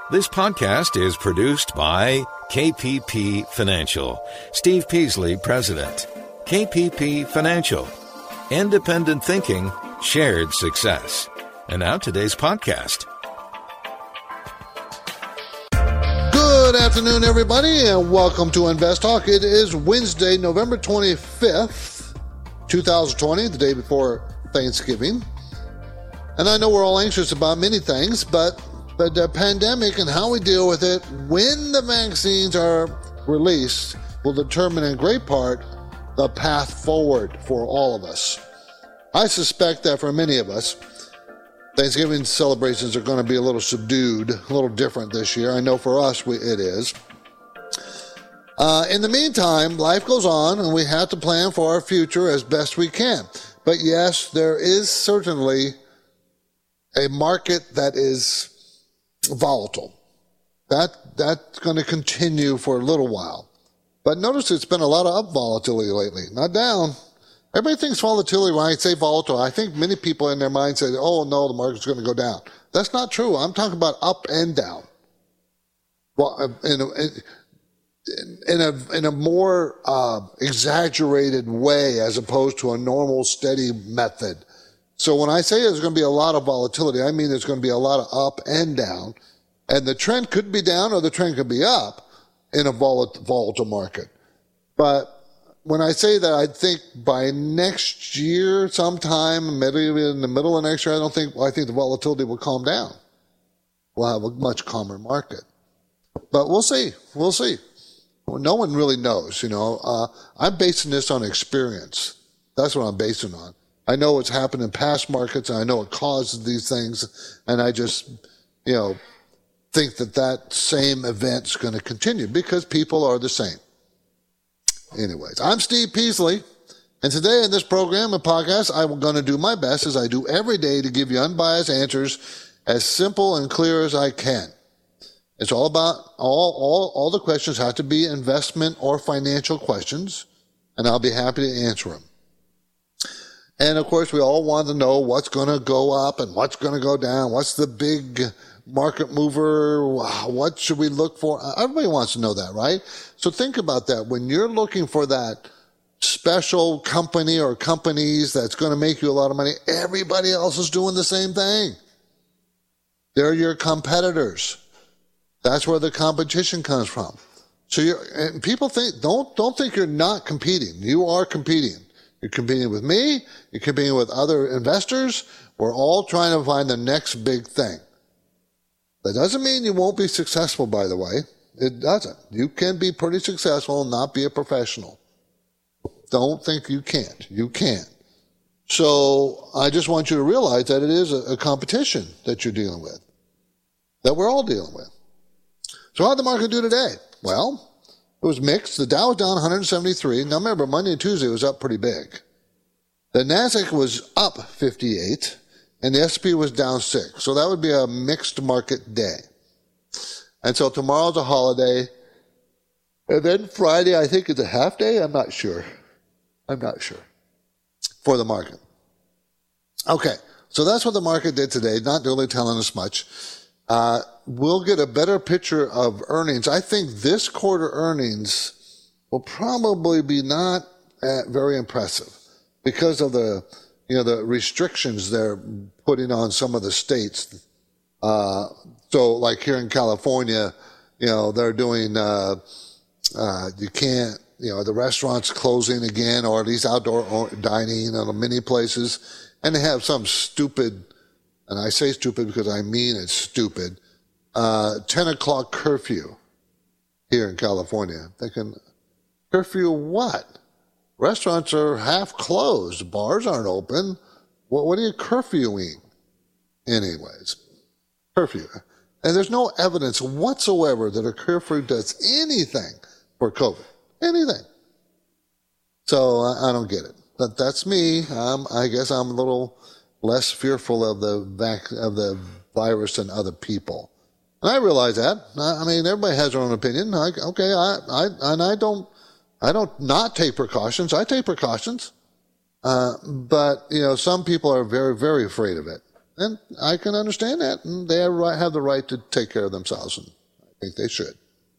This podcast is produced by KPP Financial. Steve Peasley, President. KPP Financial. Independent thinking, shared success. And now today's podcast. Good afternoon, everybody, and welcome to Invest Talk. It is Wednesday, November 25th, 2020, the day before Thanksgiving. And I know we're all anxious about many things, but the pandemic and how we deal with it when the vaccines are released will determine in great part the path forward for all of us. I suspect that for many of us, Thanksgiving celebrations are going to be a little subdued, a little different this year. I know for us it is. In the meantime, life goes on and we have to plan for our future as best we can. But yes, there is certainly a market that is volatile. That's going to continue for a little while. But notice it's been a lot of up volatility lately, not down. Everybody thinks volatility, when I say volatile, I think many people in their mind say, oh no, the market's going to go down. That's not true. I'm talking about up and down. Well, in a more exaggerated way as opposed to a normal, steady method. So when I say there's going to be a lot of volatility, I mean there's going to be a lot of up and down. And the trend could be down or the trend could be up in a volatile market. But when I say that, I think by next year, sometime, maybe in the middle of next year, I think the volatility will calm down. We'll have a much calmer market. But we'll see. We'll see. Well, no one really knows, I'm basing this on experience. That's what I'm basing on. I know what's happened in past markets, and I know what causes these things, and I just, think that same event's going to continue because people are the same. Anyways, I'm Steve Peasley, and today in this program and podcast, I'm going to do my best, as I do every day, to give you unbiased answers as simple and clear as I can. It's all about, all the questions have to be investment or financial questions, and I'll be happy to answer them. And of course, we all want to know what's going to go up and what's going to go down. What's the big market mover? What should we look for? Everybody wants to know that, right? So think about that. When you're looking for that special company or companies that's going to make you a lot of money, everybody else is doing the same thing. They're your competitors. That's where the competition comes from. So and people think, don't think you're not competing. You are competing. You're competing with me. You're competing with other investors. We're all trying to find the next big thing. That doesn't mean you won't be successful, by the way. It doesn't. You can be pretty successful and not be a professional. Don't think you can't. You can. So I just want you to realize that it is a competition that you're dealing with, that we're all dealing with. So how'd the market do today? Well, it was mixed. The Dow was down 173. Now remember, Monday and Tuesday was up pretty big. The Nasdaq was up 58, and the S&P was down 6. So that would be a mixed market day. And so tomorrow's a holiday. And then Friday, I think, is a half day. I'm not sure. For the market. Okay, so that's what the market did today. Not really telling us much. We'll get a better picture of earnings. I think this quarter earnings will probably be not very impressive because of the restrictions they're putting on some of the states. So like here in California, they're doing, you can't, the restaurants closing again, or at least outdoor dining in many places. And they have some stupid, and I say stupid because I mean it's stupid, 10 o'clock curfew here in California. Thinking, curfew what? Restaurants are half closed. Bars aren't open. What are you curfewing? Anyways, curfew. And there's no evidence whatsoever that a curfew does anything for COVID. Anything. So I don't get it. But that's me. I guess I'm a little less fearful of the virus than other people. And I realize that. I mean, everybody has their own opinion. I don't not take precautions. I take precautions. But some people are very, very afraid of it. And I can understand that, and they have the right to take care of themselves, and I think they should.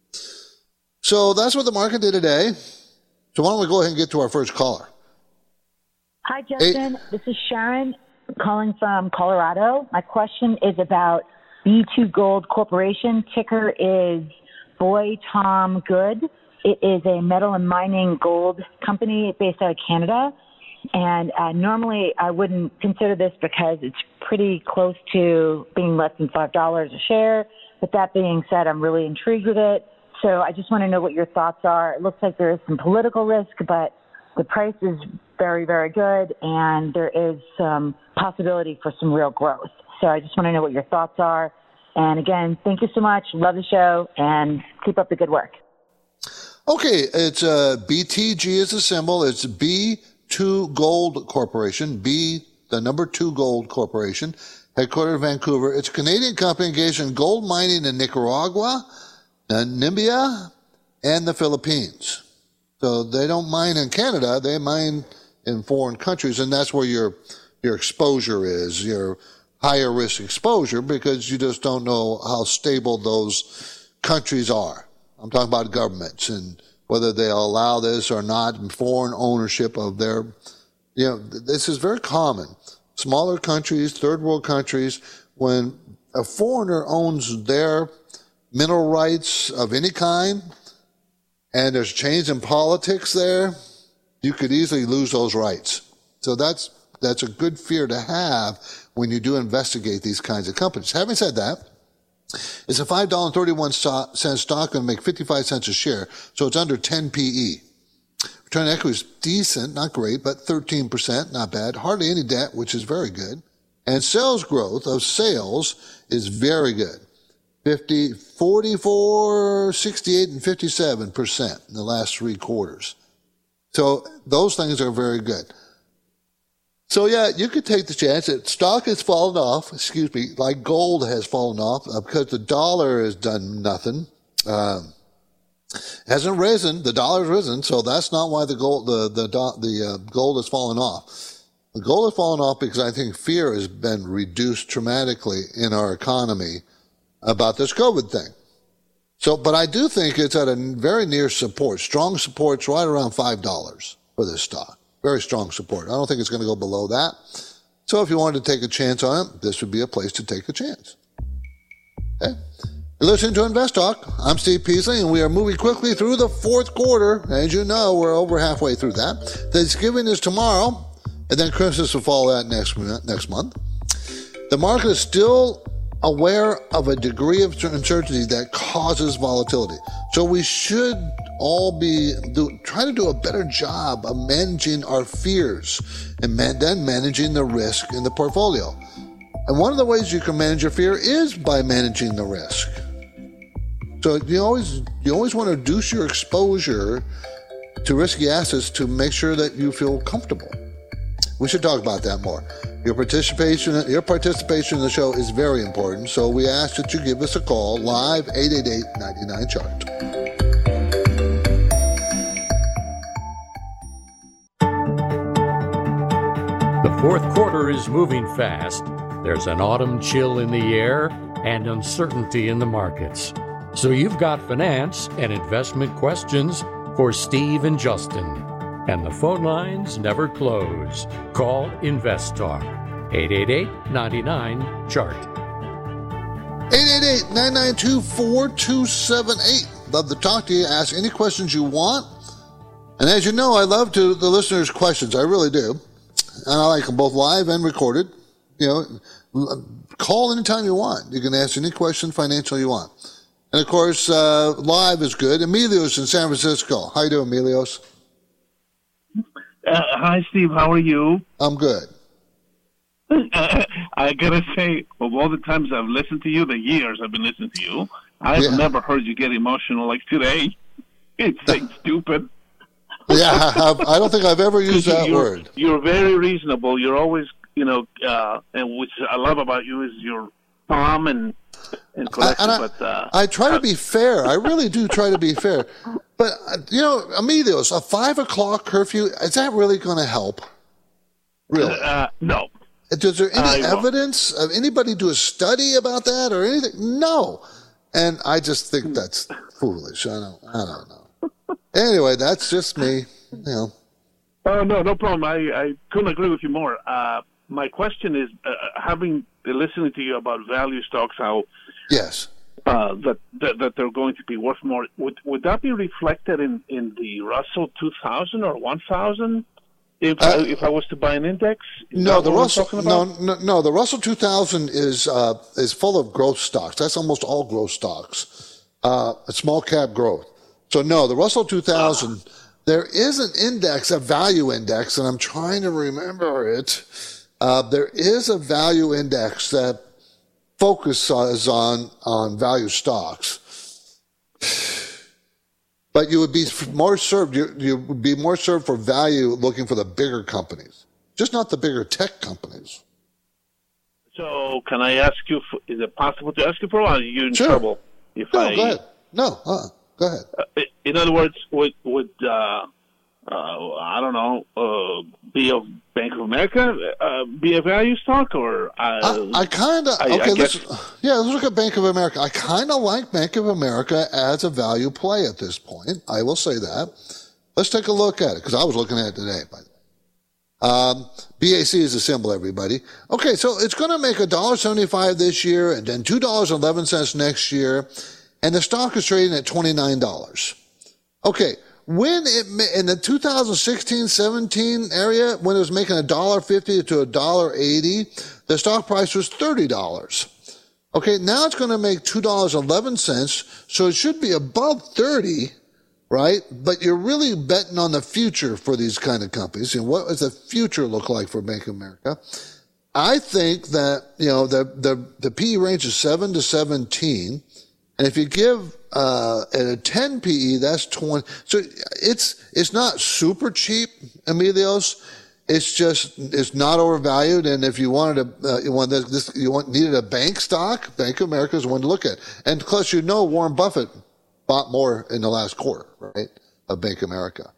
So that's what the market did today. So why don't we go ahead and get to our first caller? Hi, Justin. This is Sharon calling from Colorado. My question is about B2 Gold Corporation. Ticker is Boy Tom Good. It is a metal and mining gold company based out of Canada. And normally I wouldn't consider this because it's pretty close to being less than $5 a share. But that being said, I'm really intrigued with it. So I just want to know what your thoughts are. It looks like there is some political risk, but the price is very, very good, and there is some possibility for some real growth. So I just want to know what your thoughts are. And again, thank you so much. Love the show, and keep up the good work. Okay, it's BTG is the symbol. It's B2 Gold Corporation, the number 2 Gold Corporation, headquartered in Vancouver. It's a Canadian company engaged in gold mining in Nicaragua, Namibia, and the Philippines. So they don't mine in Canada, they mine in foreign countries, and that's where your exposure is, your higher risk exposure, because you just don't know how stable those countries are. I'm talking about governments and whether they'll allow this or not, and foreign ownership of their, this is very common. Smaller countries, third world countries, when a foreigner owns their mineral rights of any kind, and there's change in politics there, you could easily lose those rights. So that's a good fear to have when you do investigate these kinds of companies. Having said that, it's a $5.31 stock, going to make 55 cents a share, so it's under 10 PE. Return on equity is decent, not great, but 13%, not bad. Hardly any debt, which is very good. And sales growth of sales is very good. 44, 68, and 57% in the last 3 quarters. So those things are very good. So yeah, you could take the chance that stock has fallen off, like gold has fallen off because the dollar has done nothing. Hasn't risen, the dollar's risen, so that's not why the gold has fallen off. The gold has fallen off because I think fear has been reduced dramatically in our economy about this COVID thing. So, but I do think it's at a very near support. Strong support's right around $5 for this stock. Very strong support. I don't think it's going to go below that. So if you wanted to take a chance on it, this would be a place to take a chance. Okay. You're listening to Invest Talk. I'm Steve Peasley, and we are moving quickly through the fourth quarter. As you know, we're over halfway through that. Thanksgiving is tomorrow, and then Christmas will follow that next month. The market is still aware of a degree of uncertainty that causes volatility. So we should all try to do a better job of managing our fears and then managing the risk in the portfolio. And one of the ways you can manage your fear is by managing the risk. So you always want to reduce your exposure to risky assets to make sure that you feel comfortable. We should talk about that more. Your participation in the show is very important, so we ask that you give us a call live 888-99-CHART. The fourth quarter is moving fast. There's an autumn chill in the air and uncertainty in the markets. So you've got finance and investment questions for Steve and Justin. And the phone lines never close. Call Invest Talk. 888-99-CHART. 888-992-4278. Love to talk to you. Ask any questions you want. And as you know, I love the listeners' questions. I really do. And I like them both live and recorded. Call anytime you want. You can ask any question financial you want. And of course, live is good. Emilios in San Francisco. How you doing, Emilios? Hi, Steve. How are you? I'm good. I gotta say, of all the times I've listened to you, the years I've been listening to you, I've never heard you get emotional like today. It's like stupid. Yeah, I don't think I've ever used that word. You're very reasonable. You're always, and which I love about you is you're calm and collected. I try to be fair. I really do try to be fair. But, Emilios, a 5 o'clock curfew, is that really going to help? Really? No. Is there any evidence of anybody do a study about that or anything? No. And I just think that's foolish. I don't know. Anyway, that's just me. You know. Oh, no problem. I couldn't agree with you more. My question is, listening to you about value stocks, how yes, that they're going to be worth more. Would that be reflected in the Russell 2000 or 1000? If I was to buy an index? No, the Russell. No. The Russell 2000 is full of growth stocks. That's almost all growth stocks. Small cap growth. So no, the Russell 2000. There is an index, a value index, and I'm trying to remember it. There is a value index that focuses on value stocks. But you would be more served. You would be more served for value, looking for the bigger companies, just not the bigger tech companies. So, can I ask you? Is it possible to ask you for a while? Are you in Sure. trouble? Go ahead. No, go ahead. In other words, would I don't know, be a Bank of America be a value stock, or I kind of okay. Let's look at Bank of America. I kind of like Bank of America as a value play at this point. I will say that. Let's take a look at it because I was looking at it today. By the way, BAC is a symbol, everybody. Okay, so it's going to make $1.75 this year, and then $2.11 next year, and the stock is trading at $29. Okay. When in the 2016-17 area, when it was making $1.50 to $1.80, the stock price was $30. Okay, now it's going to make $2.11, so it should be above 30, right? But you're really betting on the future for these kind of companies. And what does the future look like for Bank of America? I think that the PE range is 7 to 17. And if you give at a 10 PE, that's 20. So it's not super cheap, Emilios. It's not overvalued. And if you wanted needed a bank stock, Bank of America is one to look at. And plus, Warren Buffett bought more in the last quarter, right, of Bank of America.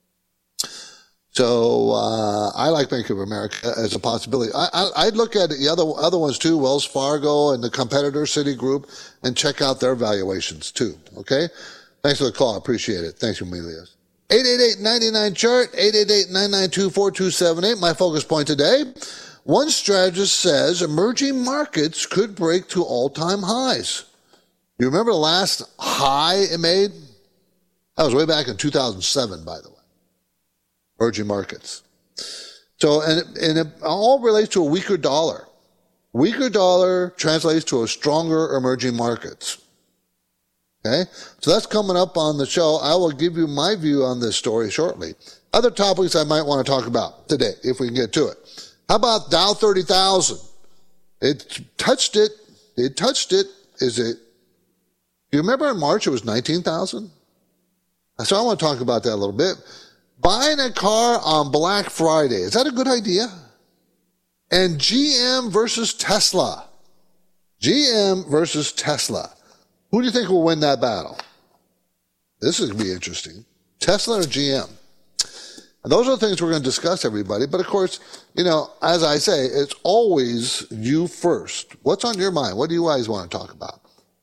So I like Bank of America as a possibility. I'd look at the other ones too, Wells Fargo and the competitor Citigroup, and check out their valuations too. Okay, thanks for the call. I appreciate it. Thanks, Emilius. 888-99-CHART, 888-992-4278. My focus point today: one strategist says emerging markets could break to all-time highs. You remember the last high it made? That was way back in 2007, by the way. Emerging markets. So, and it all relates to a weaker dollar. Weaker dollar translates to a stronger emerging markets. Okay? So that's coming up on the show. I will give you my view on this story shortly. Other topics I might want to talk about today, if we can get to it. How about Dow 30,000? It touched it. Do you remember in March it was 19,000? So I want to talk about that a little bit. Buying a car on Black Friday, is that a good idea? And GM versus Tesla. GM versus Tesla. Who do you think will win that battle? This is going to be interesting. Tesla or GM? And those are the things we're going to discuss, everybody. But of course, as I say, it's always you first. What's on your mind? What do you guys want to talk about?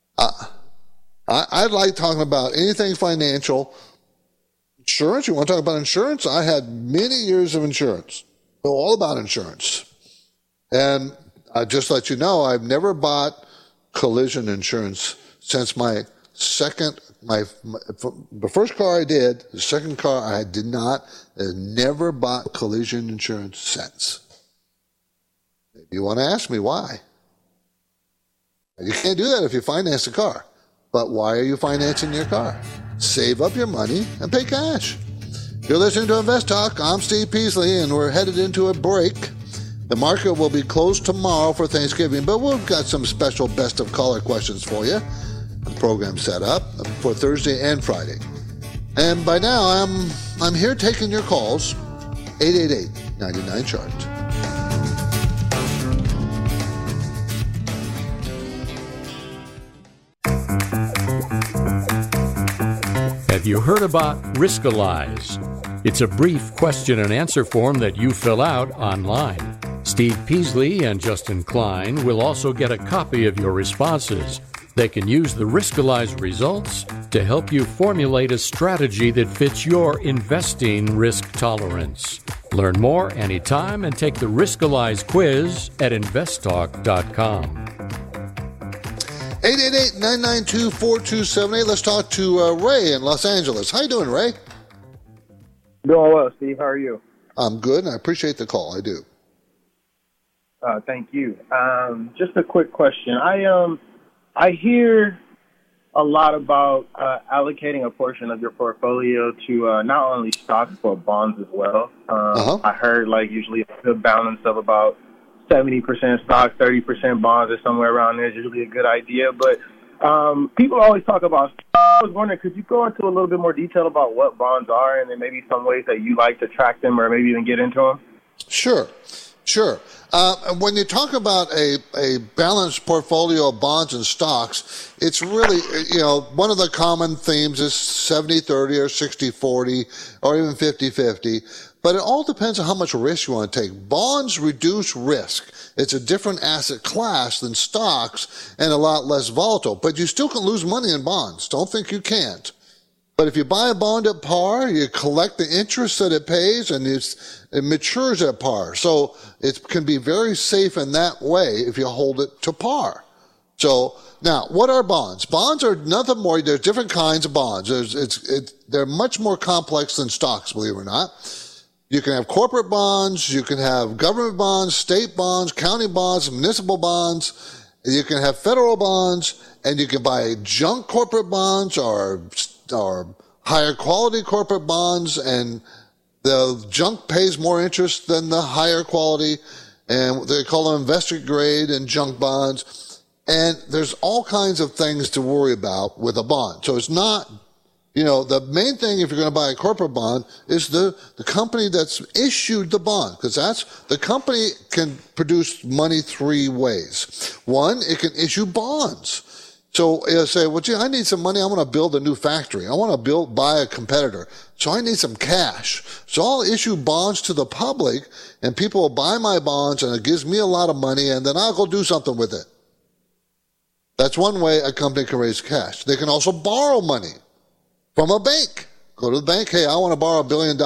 I'd like talking about anything financial. Insurance? You want to talk about insurance? I had many years of insurance. Know all about insurance. And I just let you know, I've never bought collision insurance since the first car I did, the second car I did not, never bought collision insurance since. You want to ask me why? You can't do that if you finance a car. But why are you financing your car? Save up your money and pay cash. You're listening to Invest Talk. I'm Steve Peasley, and we're headed into a break. The market will be closed tomorrow for Thanksgiving, but we've got some special best of caller questions for you. The program set up for Thursday and Friday. And by now, I'm here taking your calls. 888-99-CHART. Have you heard about Riskalyze? It's a brief question and answer form that you fill out online. Steve Peasley and Justin Klein will also get a copy of your responses. They can use the Riskalyze results to help you formulate a strategy that fits your investing risk tolerance. Learn more anytime and take the Riskalyze quiz at investtalk.com. 888-992-4278. Let's talk to Ray in Los Angeles. How you doing, Ray? Doing well, Steve. How are you? I'm good, and I appreciate the call. I do. Thank you. Just a quick question. I hear a lot about allocating a portion of your portfolio to not only stocks but bonds as well. I heard usually a good balance of about 70% stocks, 30% bonds, or somewhere around there is usually a good idea. But people always talk about. I was wondering, could you go into a little bit more detail about what bonds are, and then maybe some ways that you like to track them, or maybe even get into them? Sure. When you talk about a balanced portfolio of bonds and stocks, it's really, one of the common themes is 70-30 or 60-40 or even 50-50. But it all depends on how much risk you want to take. Bonds reduce risk. It's a different asset class than stocks and a lot less volatile. But you still can lose money in bonds. Don't think you can't. But if you buy a bond at par, you collect the interest that it pays, and it matures at par. So it can be very safe in that way if you hold it to par. So now, what are bonds? Bonds are nothing more. There's different kinds of bonds. They're much more complex than stocks, believe it or not. You can have corporate bonds. You can have government bonds, state bonds, county bonds, municipal bonds. You can have federal bonds, and you can buy junk corporate bonds or higher quality corporate bonds, and the junk pays more interest than the higher quality, and they call them investor grade and junk bonds. And there's all kinds of things to worry about with a bond. So it's not, the main thing if you're going to buy a corporate bond is the company that's issued the bond, because the company can produce money three ways. One, it can issue bonds. So you say, well, gee, I need some money. I want to build a new factory. I want to buy a competitor. So I need some cash. So I'll issue bonds to the public, and people will buy my bonds, and it gives me a lot of money, and then I'll go do something with it. That's one way a company can raise cash. They can also borrow money from a bank. Go to the bank. Hey, I want to borrow $1 billion.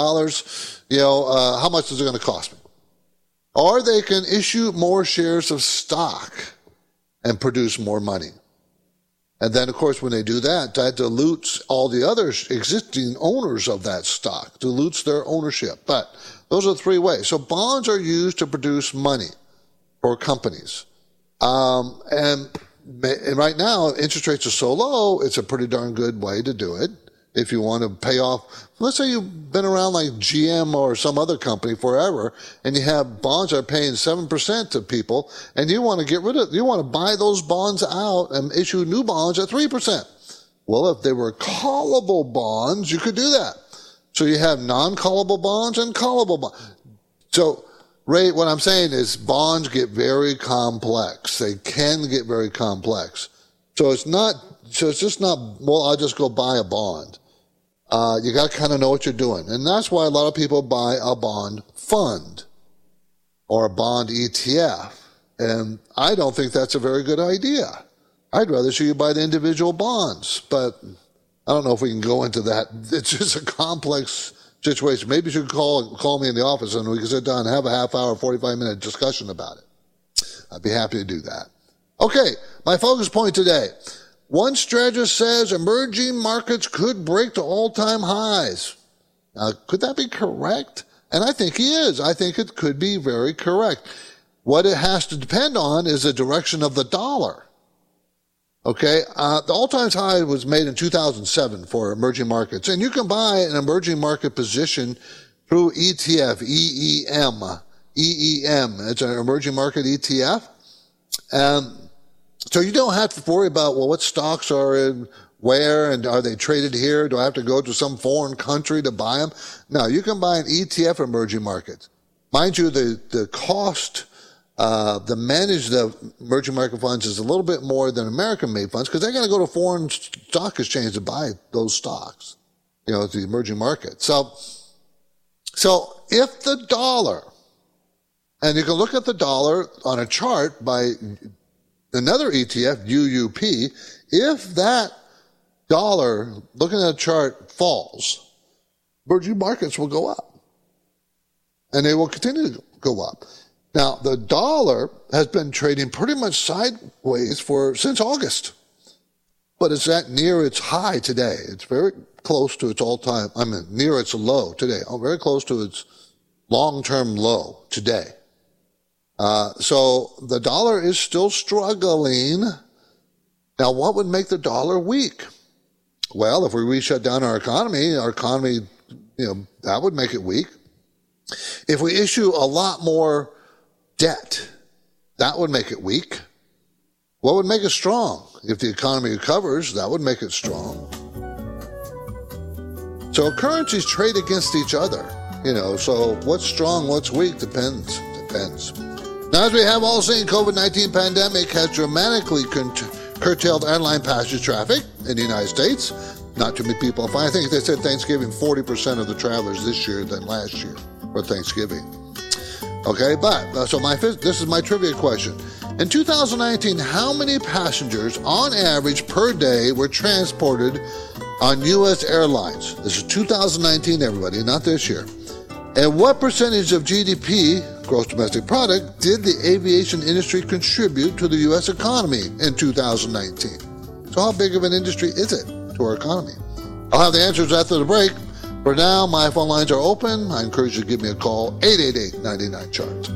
How much is it going to cost me? Or they can issue more shares of stock and produce more money. And then, of course, when they do that, that dilutes all the other existing owners of that stock, dilutes their ownership. But those are three ways. So bonds are used to produce money for companies. And right now, interest rates are so low, it's a pretty darn good way to do it. If you want to pay off, let's say you've been around like GM or some other company forever, and you have bonds that are paying 7% to people, and you want to you want to buy those bonds out and issue new bonds at 3%. Well, if they were callable bonds, you could do that. So you have non-callable bonds and callable bonds. So, Ray, what I'm saying is bonds get very complex. They can get very complex. So it's just not, well, I'll just go buy a bond. You got to kind of know what you're doing. And that's why a lot of people buy a bond fund or a bond ETF. And I don't think that's a very good idea. I'd rather see you buy the individual bonds. But I don't know if we can go into that. It's just a complex situation. Maybe you should call me in the office and we can sit down and have a half hour, 45-minute discussion about it. I'd be happy to do that. Okay, my focus point today. One strategist says emerging markets could break to all-time highs. Now, could that be correct? And I think he is. I think it could be very correct. What it has to depend on is the direction of the dollar. Okay, the all-time high was made in 2007 for emerging markets. And you can buy an emerging market position through ETF, EEM. It's an emerging market ETF. So you don't have to worry about, well, what stocks are in where, and are they traded here? Do I have to go to some foreign country to buy them? No, you can buy an ETF emerging markets. Mind you, the cost to manage the emerging market funds is a little bit more than American-made funds because they're going to go to foreign stock exchange to buy those stocks, the emerging market. So if the dollar And you can look at the dollar on a chart by another ETF, UUP. If that dollar, looking at a chart, falls, emerging markets will go up. And they will continue to go up. Now, the dollar has been trading pretty much sideways since August. But it's at near its high today. It's very close to its near its low today. Very close to its long-term low today. So the dollar is still struggling. Now, what would make the dollar weak? Well, if we shut down our economy, that would make it weak. If we issue a lot more debt, that would make it weak. What would make it strong? If the economy recovers, that would make it strong. So currencies trade against each other, so what's strong, what's weak depends. Now, as we have all seen, COVID-19 pandemic has dramatically curtailed airline passenger traffic in the United States. Not too many people. I think they said Thanksgiving, 40% of the travelers this year than last year for Thanksgiving. Okay, but this is my trivia question. In 2019, how many passengers on average per day were transported on U.S. airlines? This is 2019, everybody, not this year. And what percentage of GDP, gross domestic product, did the aviation industry contribute to the U.S. economy in 2019? So how big of an industry is it to our economy? I'll have the answers after the break. For now, my phone lines are open. I encourage you to give me a call, 888-99-CHART.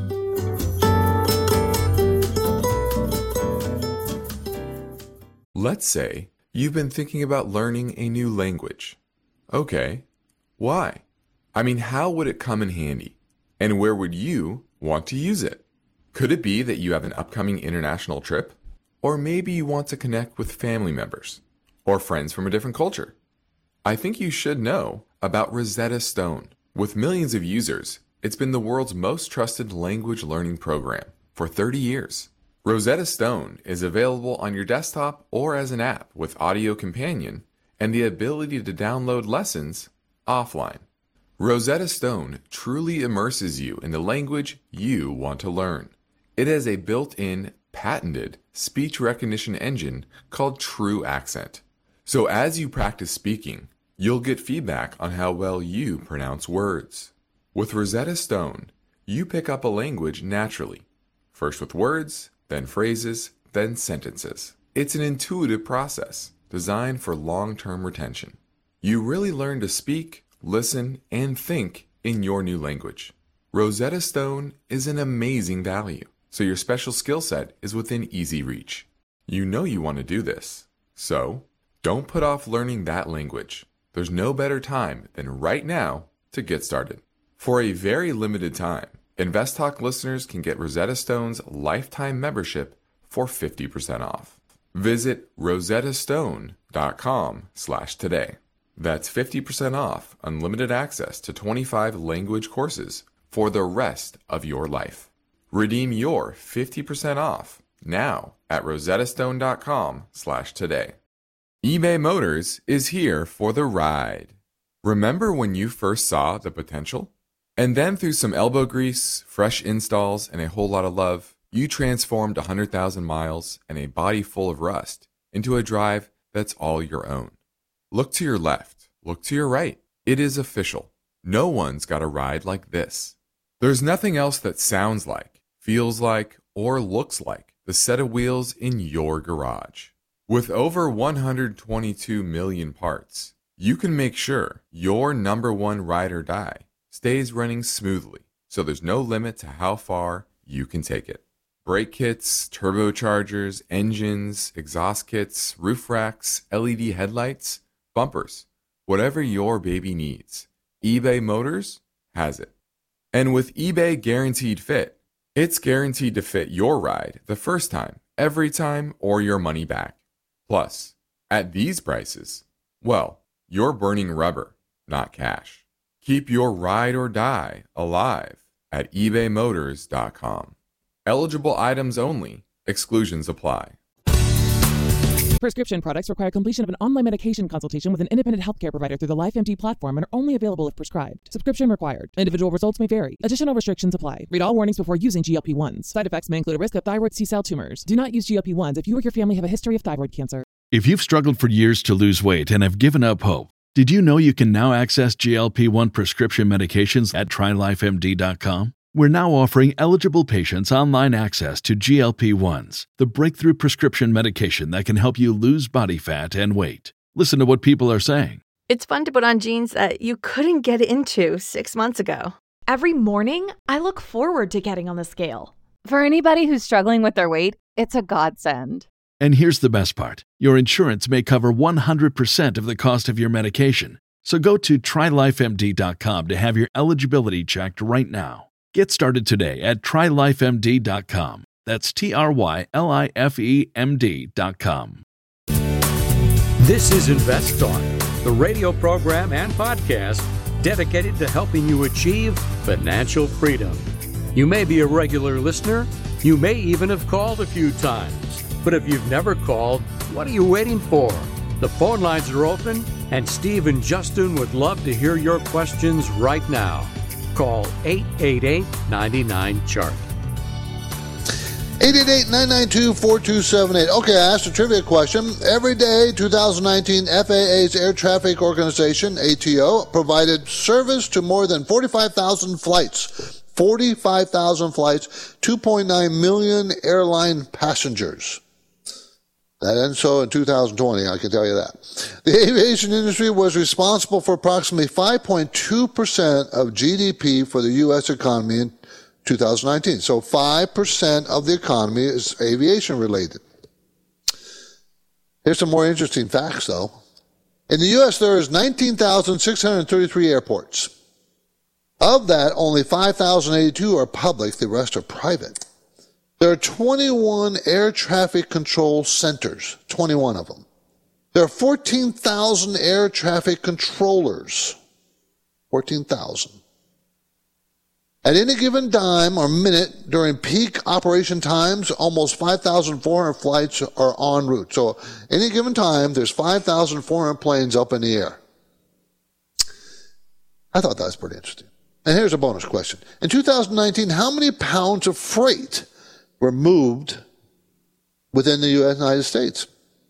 Let's say you've been thinking about learning a new language. Okay, why? How would it come in handy? And where would you want to use it? Could it be that you have an upcoming international trip? Or maybe you want to connect with family members or friends from a different culture? I think you should know about Rosetta Stone. With millions of users, it's been the world's most trusted language learning program for 30 years. Rosetta Stone is available on your desktop or as an app with Audio Companion and the ability to download lessons offline. Rosetta Stone truly immerses you in the language you want to learn. It has a built-in, patented speech recognition engine called True Accent. So as you practice speaking, you'll get feedback on how well you pronounce words. With Rosetta Stone, you pick up a language naturally, first with words, then phrases, then sentences. It's an intuitive process designed for long-term retention. You really learn to speak, listen, and think in your new language. Rosetta Stone is an amazing value, so your special skill set is within easy reach. You know you want to do this, so don't put off learning that language. There's no better time than right now to get started. For a very limited time, InvestTalk listeners can get Rosetta Stone's lifetime membership for 50% off. Visit rosettastone.com/today. That's 50% off unlimited access to 25 language courses for the rest of your life. Redeem your 50% off now at rosettastone.com/today. eBay Motors is here for the ride. Remember when you first saw the potential? And then through some elbow grease, fresh installs, and a whole lot of love, you transformed 100,000 miles and a body full of rust into a drive that's all your own. Look to your left. Look to your right. It is official. No one's got a ride like this. There's nothing else that sounds like, feels like, or looks like the set of wheels in your garage. With over 122 million parts, you can make sure your number one ride or die stays running smoothly, so there's no limit to how far you can take it. Brake kits, turbochargers, engines, exhaust kits, roof racks, LED headlights, bumpers, whatever your baby needs, eBay Motors has it. And with eBay Guaranteed Fit, it's guaranteed to fit your ride the first time, every time, or your money back. Plus, at these prices, well, you're burning rubber, not cash. Keep your ride or die alive at ebaymotors.com. Eligible items only. Exclusions apply. Prescription products require completion of an online medication consultation with an independent healthcare provider through the LifeMD platform and are only available if prescribed. Subscription required. Individual results may vary. Additional restrictions apply. Read all warnings before using GLP-1s. Side effects may include a risk of thyroid C-cell tumors. Do not use GLP-1s if you or your family have a history of thyroid cancer. If you've struggled for years to lose weight and have given up hope, did you know you can now access GLP-1 prescription medications at TryLifeMD.com? We're now offering eligible patients online access to GLP-1s, the breakthrough prescription medication that can help you lose body fat and weight. Listen to what people are saying. It's fun to put on jeans that you couldn't get into 6 months ago. Every morning, I look forward to getting on the scale. For anybody who's struggling with their weight, it's a godsend. And here's the best part. Your insurance may cover 100% of the cost of your medication. So go to TryLifeMD.com to have your eligibility checked right now. Get started today at TryLifeMD.com. That's TryLifeMD.com. This is Invest Talk, the radio program and podcast dedicated to helping you achieve financial freedom. You may be a regular listener. You may even have called a few times. But if you've never called, what are you waiting for? The phone lines are open, and Steve and Justin would love to hear your questions right now. Call 888-99-CHART. 888-992-4278. Okay, I asked a trivia question. Every day, 2019, FAA's Air Traffic Organization, ATO, provided service to more than 45,000 flights. 45,000 flights, 2.9 million airline passengers. That ends so in 2020, I can tell you that. The aviation industry was responsible for approximately 5.2% of GDP for the U.S. economy in 2019. So 5% of the economy is aviation related. Here's some more interesting facts, though. In the U.S., there is 19,633 airports. Of that, only 5,082 are public. The rest are private. There are 21 air traffic control centers, 21 of them. There are 14,000 air traffic controllers, 14,000. At any given time or minute during peak operation times, almost 5,400 flights are en route. So any given time, there's 5,400 planes up in the air. I thought that was pretty interesting. And here's a bonus question. In 2019, how many pounds of freight were moved within the United States?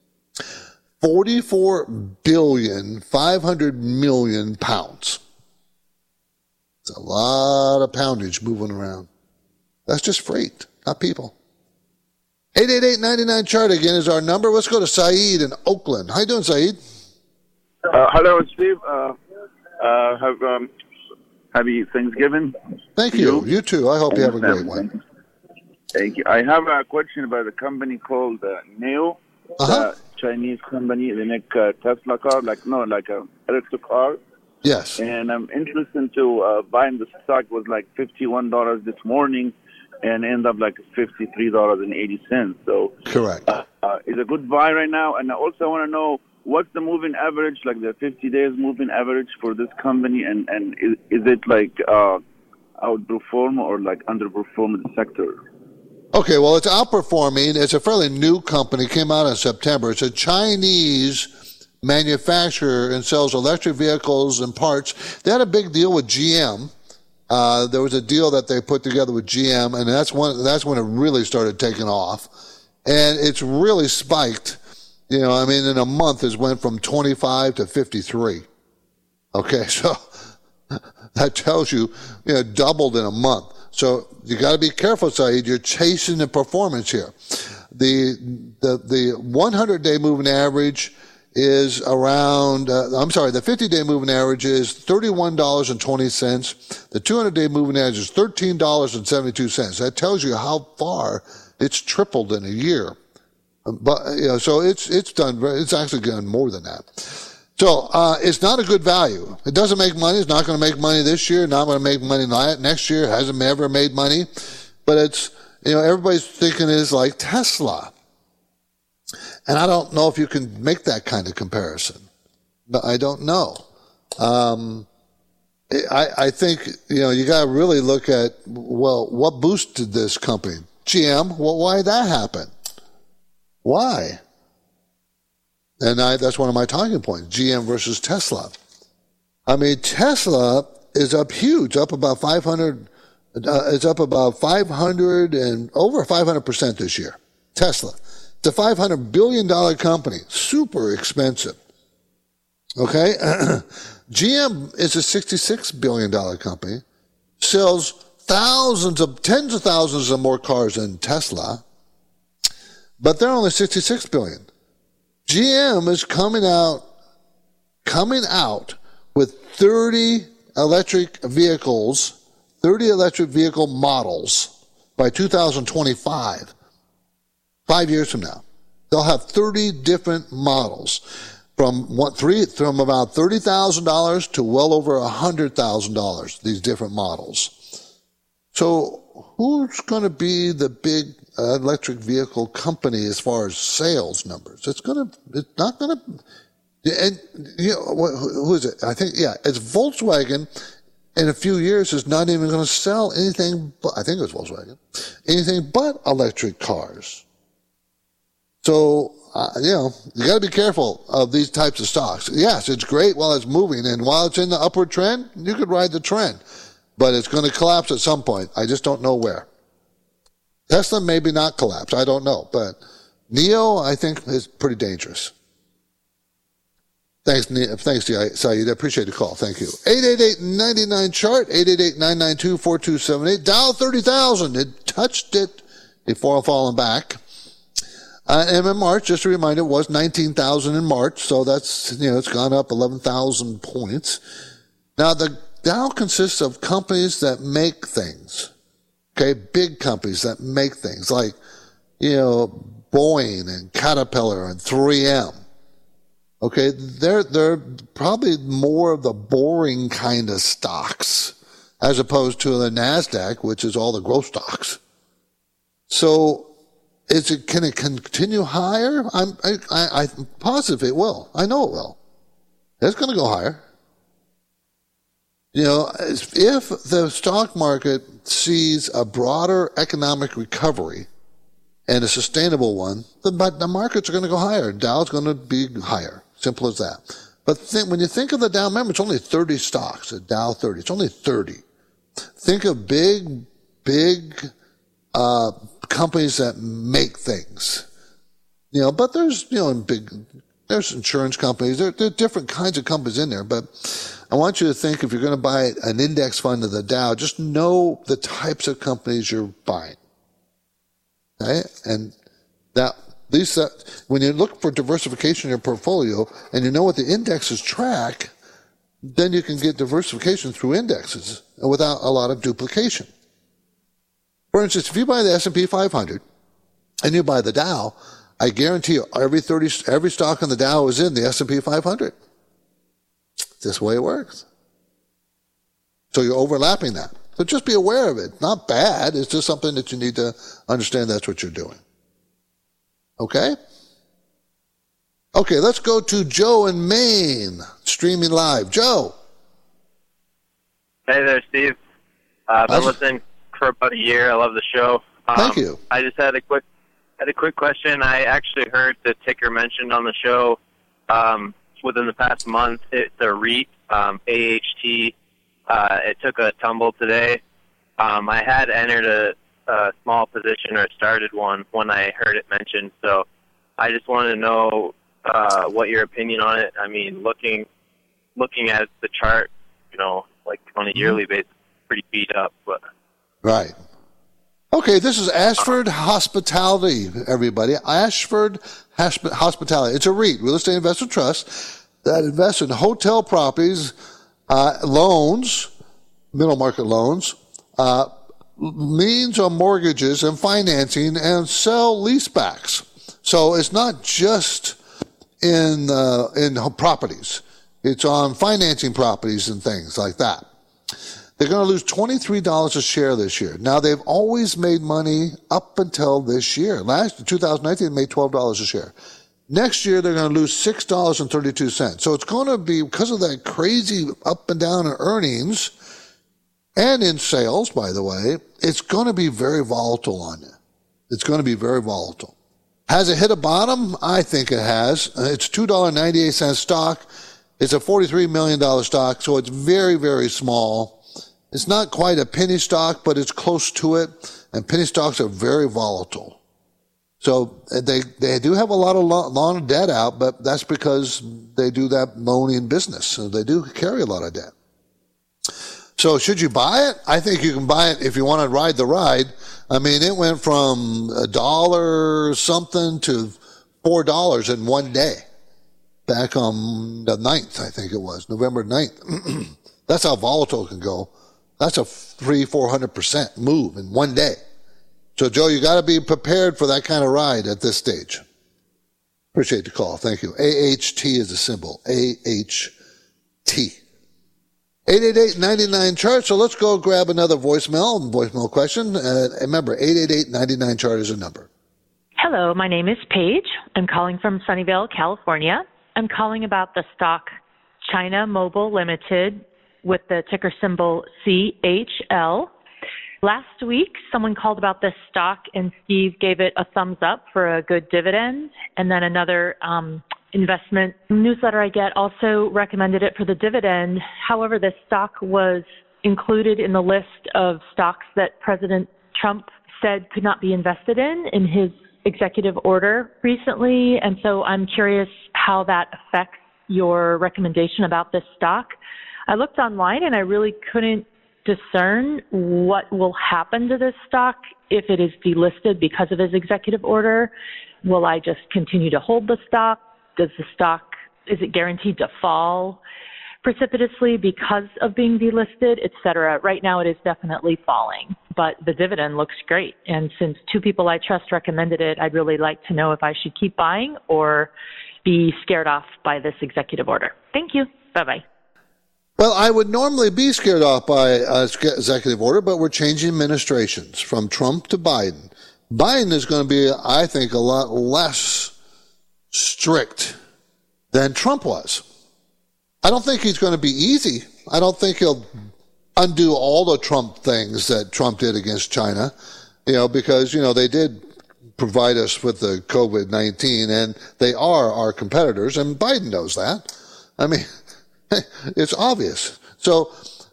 44,500,000,000 pounds. It's a lot of poundage moving around. That's just freight, not people. 888-99-CHART again is our number. Let's go to Saeed in Oakland. How you doing, Saeed? Hello, Steve. Happy Thanksgiving. Thank you. You too. I hope you have a great one. Thank you. I have a question about a company called NIO, the Chinese company. They make Tesla car, like a electric car. Yes. And I'm interested to buying the stock. Was like $51 this morning, and end up like $53.80. So correct. It's a good buy right now. And I also want to know what's the moving average, like the 50 days moving average for this company, and is it like outperform or like underperform the sector? Okay, well, it's outperforming. It's a fairly new company. It came out in September. It's a Chinese manufacturer and sells electric vehicles and parts. They had a big deal with GM. There was a deal that they put together with GM, and that's when it really started taking off. And it's really spiked. You know, I mean, in a month, it went from 25 to 53. Okay, so that tells you, doubled in a month. So you got to be careful, Saeed. You're chasing the performance here. The 100-day moving average is around, the 50-day moving average is $31.20. The 200-day moving average is $13.72. That tells you how far it's tripled in a year. But, so it's actually done more than that. So, it's not a good value. It doesn't make money. It's not going to make money this year. Not going to make money next year. It hasn't ever made money. But it's, everybody's thinking it's like Tesla. And I don't know if you can make that kind of comparison. But I don't know. I think, you got to really look at, well, what boosted this company? GM. Well, why did that happen? Why? And that's one of my talking points, GM versus Tesla. I mean, Tesla is up huge, up about 500, it's up about 500 and over 500% this year. Tesla. It's a $500 billion company, super expensive. Okay? GM is a $66 billion company, sells tens of thousands of more cars than Tesla, but they're only $66 billion. GM is coming out with 30 electric vehicle models by 2025. 5 years from now, they'll have 30 different models from about $30,000 to well over $100,000, these different models. So who's going to be the big electric vehicle company as far as sales numbers? It's not going to, and who is it? I think, it's Volkswagen. In a few years is not even going to sell anything but, I think it was Volkswagen, anything but electric cars. So, you got to be careful of these types of stocks. Yes, it's great while it's moving, and while it's in the upward trend, you could ride the trend. But it's going to collapse at some point. I just don't know where. Tesla maybe not collapse. I don't know. But NIO, I think, is pretty dangerous. Thanks, Saeed. I appreciate the call. Thank you. 888-99-CHART, 888-992-4278. Dow 30,000. It touched it before falling back. And in March, just a reminder, it was 19,000 in March. So that's, it's gone up 11,000 points. Now, the Dow consists of companies that make things. Okay, big companies that make things like, Boeing and Caterpillar and 3M. Okay, they're probably more of the boring kind of stocks as opposed to the NASDAQ, which is all the growth stocks. So, can it continue higher? I'm positive it will. I know it will. It's going to go higher. If the stock market sees a broader economic recovery and a sustainable one, the markets are going to go higher. Dow's going to be higher. Simple as that. But when you think of the Dow, remember, it's only 30 stocks, the Dow 30. It's only 30. Think of big companies that make things. But there's, there's insurance companies. There are different kinds of companies in there. But I want you to think, if you're going to buy an index fund of the Dow, just know the types of companies you're buying. Okay? And when you look for diversification in your portfolio and you know what the indexes track, then you can get diversification through indexes without a lot of duplication. For instance, if you buy the S&P 500 and you buy the Dow, I guarantee you every stock on the Dow is in the S&P 500. This way it works. So you're overlapping that. So just be aware of it. Not bad. It's just something that you need to understand that's what you're doing. Okay? Okay, let's go to Joe in Maine, streaming live. Joe. Hey there, Steve. I've been listening for about a year. I love the show. Thank you. I just had a quick question. I actually heard the ticker mentioned on the show within the past month. It's a REIT, AHT. It took a tumble today. I had entered a small position or started one when I heard it mentioned. So I just wanted to know what your opinion on it. I mean, looking at the chart, like on a yearly basis, pretty beat up. But right. Okay, this is Ashford Hospitality, everybody. Ashford Hospitality. It's a REIT, Real Estate Investment Trust, that invests in hotel properties, loans, middle market loans, liens on mortgages and financing, and sell leasebacks. So it's not just in properties. It's on financing properties and things like that. They're going to lose $23 a share this year. Now, they've always made money up until this year. Last 2019, they made $12 a share. Next year, they're going to lose $6.32. So it's going to be, because of that crazy up and down in earnings and in sales, by the way, it's going to be very volatile on you. It's going to be very volatile. Has it hit a bottom? I think it has. It's $2.98 stock. It's a $43 million stock, so it's very, very small. It's not quite a penny stock, but it's close to it. And penny stocks are very volatile. So they do have a lot of long debt out, but that's because they do that loaning business. So they do carry a lot of debt. So should you buy it? I think you can buy it if you want to ride the ride. I mean, it went from $1 something to $4 in one day. Back on the 9th, I think it was, November 9th. That's how volatile it can go. That's a 300-400% move in one day. So, Joe, you got to be prepared for that kind of ride at this stage. Appreciate the call. Thank you. AHT is the symbol. AHT. 888-99-CHART. So let's go grab another voicemail question. Remember, 888-99-CHART is a number. Hello, my name is Paige. I'm calling from Sunnyvale, California. I'm calling about the stock China Mobile Limited with the ticker symbol CHL. Last week, someone called about this stock, and Steve gave it a thumbs up for a good dividend. And then another investment newsletter I get also recommended it for the dividend. However, this stock was included in the list of stocks that President Trump said could not be invested in his executive order recently. And so I'm curious how that affects your recommendation about this stock. I looked online and I really couldn't discern what will happen to this stock if it is delisted because of his executive order. Will I just continue to hold the stock? Is it guaranteed to fall precipitously because of being delisted, et cetera? Right now it is definitely falling, but the dividend looks great. And since two people I trust recommended it, I'd really like to know if I should keep buying or be scared off by this executive order. Thank you. Bye-bye. Well, I would normally be scared off by an executive order, but we're changing administrations from Trump to Biden. Biden is going to be, I think, a lot less strict than Trump was. I don't think he's going to be easy. I don't think he'll undo all the Trump things that Trump did against China, because, they did provide us with the COVID-19 and they are our competitors, and Biden knows that. I mean, it's obvious. So,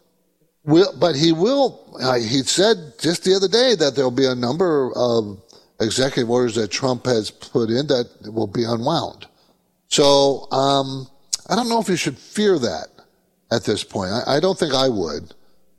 but he said just the other day that there'll be a number of executive orders that Trump has put in that will be unwound. So, I don't know if you should fear that at this point. I don't think I would.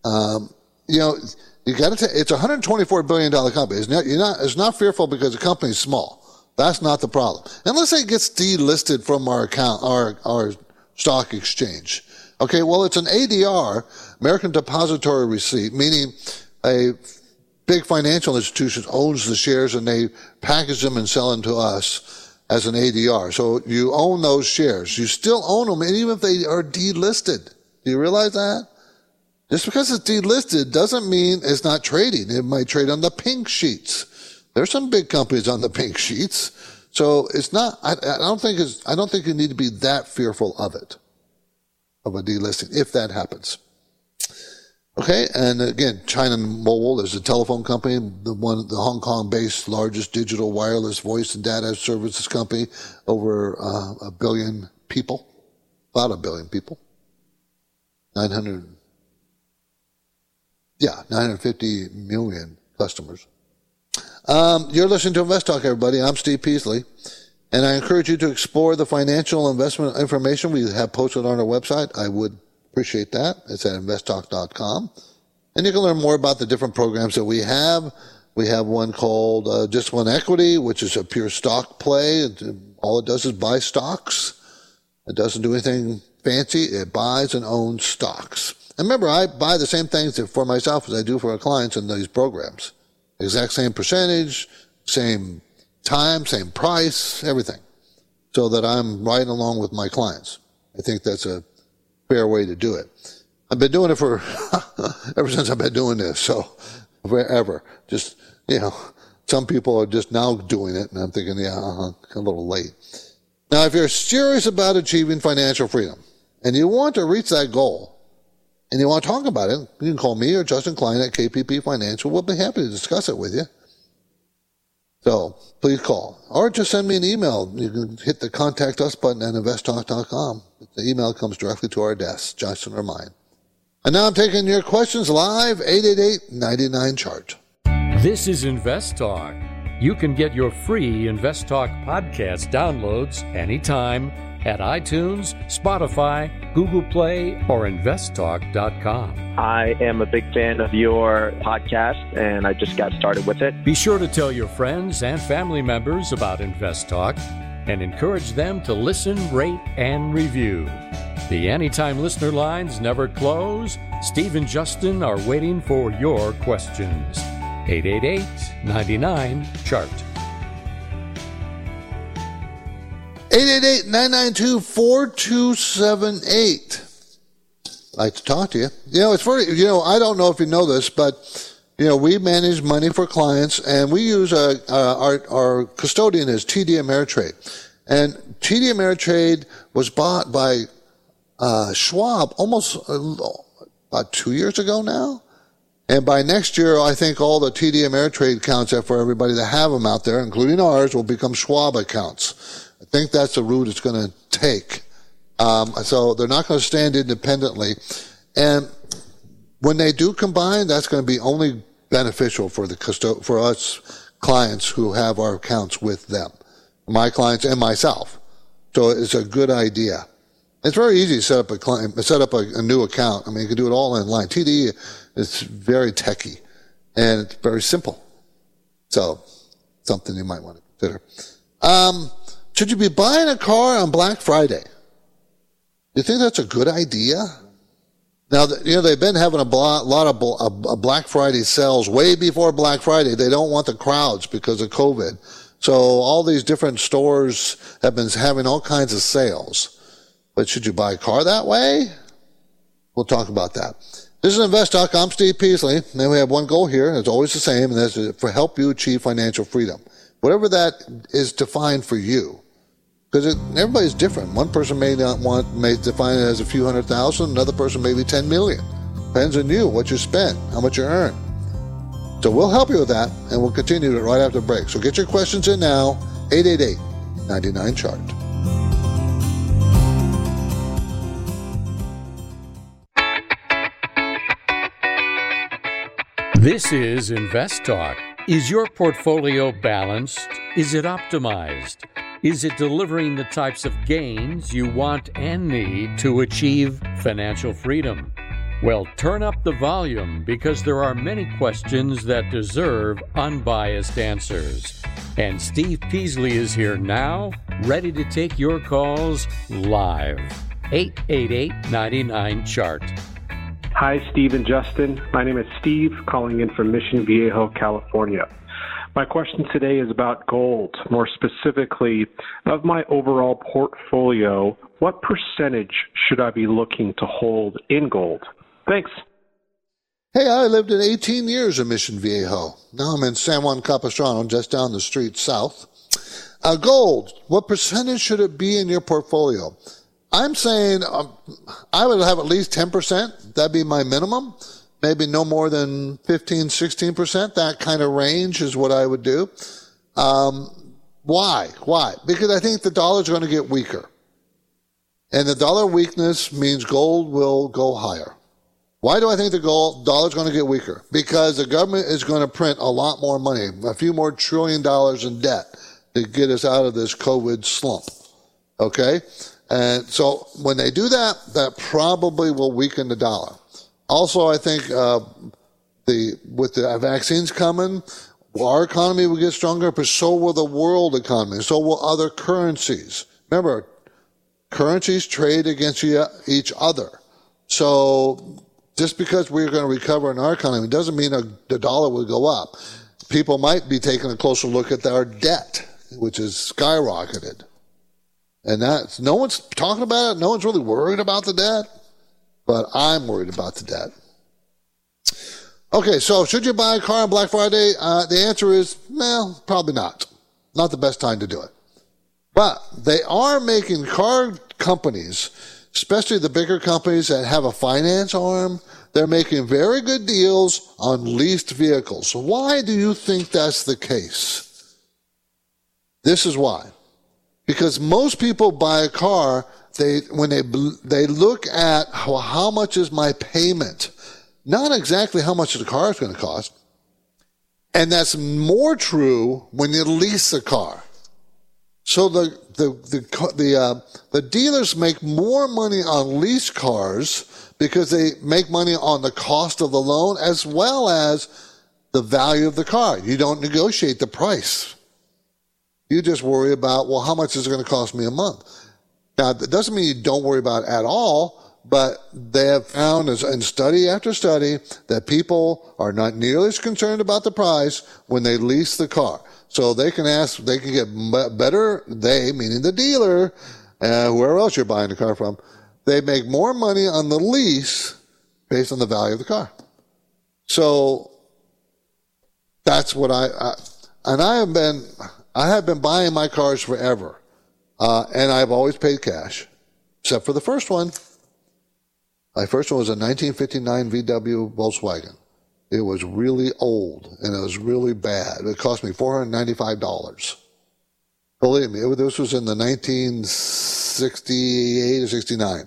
You got to. It's a $124 billion company. It's not fearful because the company's small. That's not the problem. Unless it gets delisted from our account, our stock exchange. Okay, well, it's an ADR, American Depository Receipt, meaning a big financial institution owns the shares and they package them and sell them to us as an ADR. So you own those shares. You still own them, and even if they are delisted. Do you realize that? Just because it's delisted doesn't mean it's not trading. It might trade on the pink sheets. There's some big companies on the pink sheets. So it's not, I don't think you need to be that fearful of it, of a delisting, if that happens. Okay. And again, China Mobile is a telephone company, the Hong Kong-based largest digital wireless voice and data services company, over a billion people, about a billion people, 950 million customers. You're listening to Invest Talk, everybody. I'm Steve Peasley, and I encourage you to explore the financial investment information we have posted on our website. I would appreciate that. It's at investtalk.com. And you can learn more about the different programs that we have. We have one called Just One Equity, which is a pure stock play. All it does is buy stocks. It doesn't do anything fancy. It buys and owns stocks. And remember, I buy the same things for myself as I do for our clients in these programs. Exact same percentage, same time, same price, everything. So that I'm right along with my clients. I think that's a fair way to do it. I've been doing it for, ever since I've been doing this, so forever. Just, some people are just now doing it, and I'm thinking, a little late. Now, if you're serious about achieving financial freedom, and you want to reach that goal, and you want to talk about it, you can call me or Justin Klein at KPP Financial. We'll be happy to discuss it with you. So please call or just send me an email. You can hit the contact us button at investtalk.com. The email comes directly to our desk, Justin or mine. And now I'm taking your questions live, 888-99-CHART. This is Invest Talk. You can get your free Invest Talk podcast downloads anytime at iTunes, Spotify, Google Play, or investtalk.com. I am a big fan of your podcast, and I just got started with it. Be sure to tell your friends and family members about Invest Talk and encourage them to listen, rate, and review. The Anytime listener lines never close. Steve and Justin are waiting for your questions. 888-99-CHART. 888-992-4278. I'd like to talk to you. It's very, I don't know if you know this, but, we manage money for clients, and we use our custodian is TD Ameritrade. And TD Ameritrade was bought by Schwab almost about 2 years ago now. And by next year, I think all the TD Ameritrade accounts for everybody that have them out there, including ours, will become Schwab accounts. I think that's the route it's going to take. So they're not going to stand independently. And when they do combine, that's going to be only beneficial for for us clients who have our accounts with them, my clients and myself. So it's a good idea. It's very easy to set up a new account. I mean, you can do it all online. TD is very techy, and it's very simple. So something you might want to consider. Should you be buying a car on Black Friday? You think that's a good idea? Now, they've been having a lot of Black Friday sales way before Black Friday. They don't want the crowds because of COVID. So all these different stores have been having all kinds of sales. But should you buy a car that way? We'll talk about that. This is Invest Talk. I'm Steve Peasley. And we have one goal here. It's always the same, and that's to help you achieve financial freedom. Whatever that is defined for you. Because everybody's different. One person may define it as a few $100,000. Another person maybe 10 million. Depends on you, what you spend, how much you earn. So we'll help you with that, and we'll continue it right after the break. So get your questions in now, 888-99-CHART. This is Invest Talk. Is your portfolio balanced? Is it optimized? Is it delivering the types of gains you want and need to achieve financial freedom? Well, turn up the volume because there are many questions that deserve unbiased answers. And Steve Peasley is here now, ready to take your calls live. 888-99-CHART. Hi, Steve and Justin. My name is Steve, calling in from Mission Viejo, California. My question today is about gold. More specifically, of my overall portfolio, what percentage should I be looking to hold in gold? Thanks. Hey, I lived in 18 years in Mission Viejo. Now I'm in San Juan Capistrano, just down the street south. Gold, what percentage should it be in your portfolio? I'm saying I would have at least 10%. That'd be my minimum. Maybe no more than 15, 16%. That kind of range is what I would do. Why? Because I think the dollar's going to get weaker. And the dollar weakness means gold will go higher. Why do I think the dollar's going to get weaker? Because the government is going to print a lot more money, a few more $1 trillion in debt to get us out of this COVID slump. Okay? And so when they do that, that probably will weaken the dollar. Also, I think with the vaccines coming, our economy will get stronger, but so will the world economy. So will other currencies. Remember, currencies trade against each other. So just because we're going to recover in our economy doesn't mean the dollar will go up. People might be taking a closer look at our debt, which is skyrocketed. And no one's talking about it. No one's really worried about the debt. But I'm worried about the debt. Okay, so should you buy a car on Black Friday? The answer is, well, probably not. Not the best time to do it. But they are making car companies, especially the bigger companies that have a finance arm, they're making very good deals on leased vehicles. So why do you think that's the case? This is why. Because most people buy a car, when they look at how much is my payment, not exactly how much the car is going to cost. And that's more true when you lease a car. So the dealers make more money on lease cars because they make money on the cost of the loan as well as the value of the car. You don't negotiate the price. You just worry about, well, how much is it going to cost me a month? Now, that doesn't mean you don't worry about it at all, but they have found in study after study that people are not nearly as concerned about the price when they lease the car. So they can get better, meaning the dealer, whoever else you're buying the car from, they make more money on the lease based on the value of the car. So that's what I have been buying my cars forever. And I've always paid cash, except for the first one. My first one was a 1959 VW Volkswagen. It was really old, and it was really bad. It cost me $495. Believe me, this was in the 1968 or 69.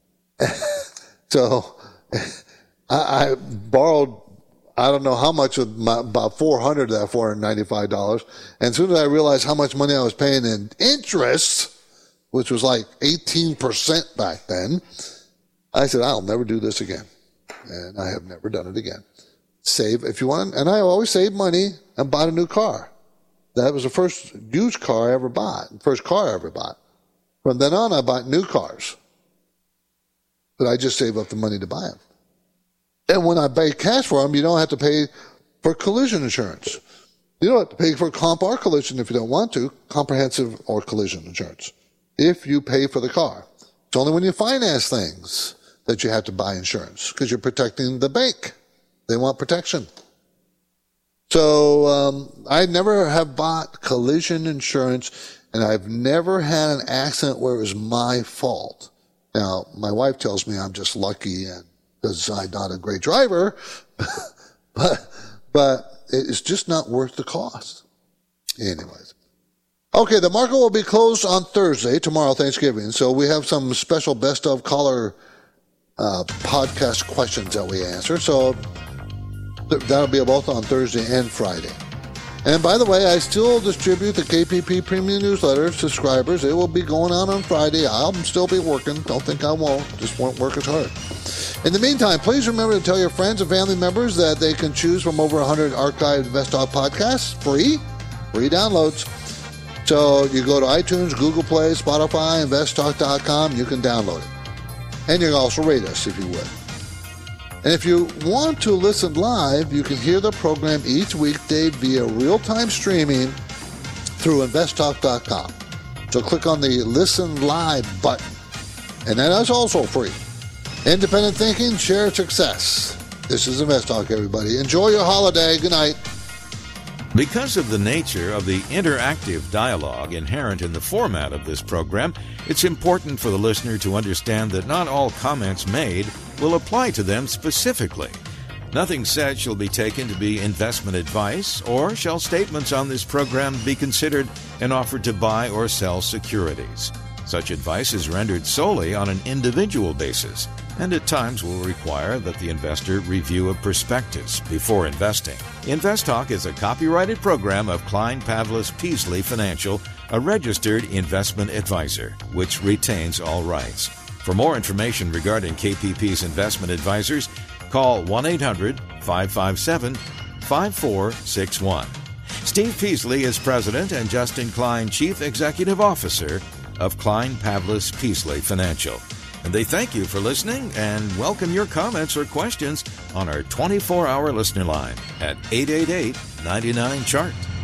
So I borrowed, I don't know how much, about $400 of that $495. And as soon as I realized how much money I was paying in interest, which was like 18% back then, I said, I'll never do this again. And I have never done it again. Save if you want. And I always saved money and bought a new car. That was the first used car I ever bought, first car I ever bought. From then on, I bought new cars. But I just saved up the money to buy them. And when I pay cash for them, you don't have to pay for collision insurance. You don't have to pay for comp or collision if you don't want to, comprehensive or collision insurance, if you pay for the car. It's only when you finance things that you have to buy insurance because you're protecting the bank. They want protection. So I never have bought collision insurance, and I've never had an accident where it was my fault. Now, my wife tells me I'm just lucky and because I'm not a great driver, but it's just not worth the cost. Anyways. Okay, the market will be closed on Thursday, tomorrow, Thanksgiving. So we have some special best of caller podcast questions that we answer. So that'll be both on Thursday and Friday. And by the way, I still distribute the KPP Premium Newsletter subscribers. It will be going out on Friday. I'll still be working. Don't think I won't. Just won't work as hard. In the meantime, please remember to tell your friends and family members that they can choose from over 100 archived InvestTalk podcasts, free downloads. So you go to iTunes, Google Play, Spotify, InvestTalk.com, you can download it. And you can also rate us if you would. And if you want to listen live, you can hear the program each weekday via real-time streaming through InvestTalk.com. So click on the Listen Live button. And that is also free. Independent thinking, shared success. This is InvestTalk, everybody. Enjoy your holiday. Good night. Because of the nature of the interactive dialogue inherent in the format of this program, it's important for the listener to understand that not all comments made will apply to them specifically. Nothing said shall be taken to be investment advice, or shall statements on this program be considered an offer to buy or sell securities. Such advice is rendered solely on an individual basis, and at times will require that the investor review a prospectus before investing. InvestTalk is a copyrighted program of Klein Pavlis Peasley Financial, a registered investment advisor, which retains all rights. For more information regarding KPP's investment advisors, call 1-800-557-5461. Steve Peasley is President and Justin Klein, Chief Executive Officer of Klein Pavlis Peasley Financial. And they thank you for listening and welcome your comments or questions on our 24-hour listener line at 888-99-CHART.